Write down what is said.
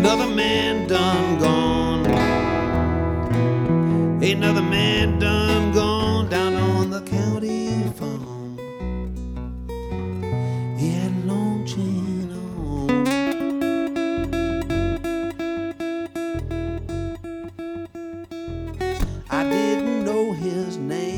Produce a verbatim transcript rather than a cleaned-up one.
Another man done gone. Another man done gone down on the county farm. He had a long chain on. I didn't know his name.